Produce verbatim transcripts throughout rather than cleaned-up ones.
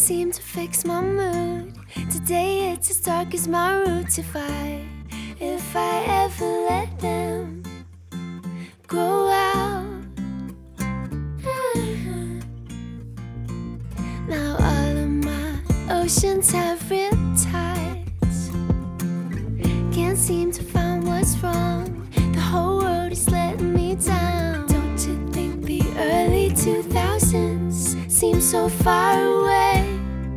seem to fix my mood. Today it's as dark as my roots. If I, if I ever let them grow out. Now all of my oceans have riptides. Can't seem to find what's wrong. The whole world is letting me down. Don't you think the early two thousands seem so far away?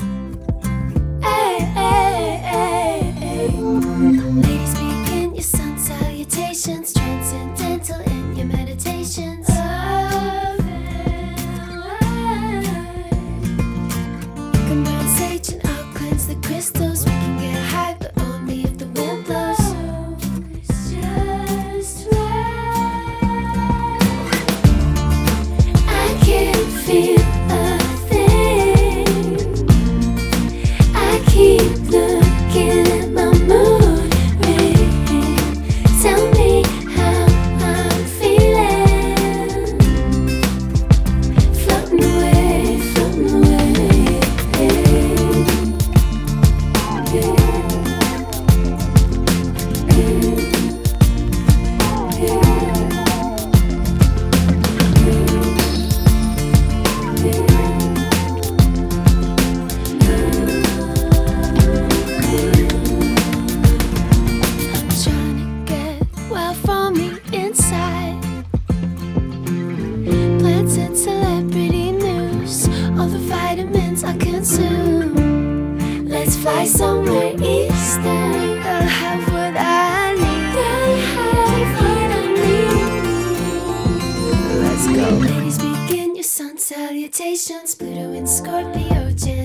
Hey, hey, hey, hey. Ladies, begin your sun salutations, transcendental in your meditations. You can burn sage and I'll cleanse the crystals. We can get high, but only if the wind blows. It's just right. I can't feel a thing. I keep looking at my mood ring. Tell me how I'm feeling. Floating away, floating away. I'm trying to get well from the inside. Planted celebrity news, all the vitamins I consume. Let's fly somewhere eastern. I'll have what I need. I'll have what I need. Let's go. Ladies, begin your sun salutations. Pluto in Scorpio,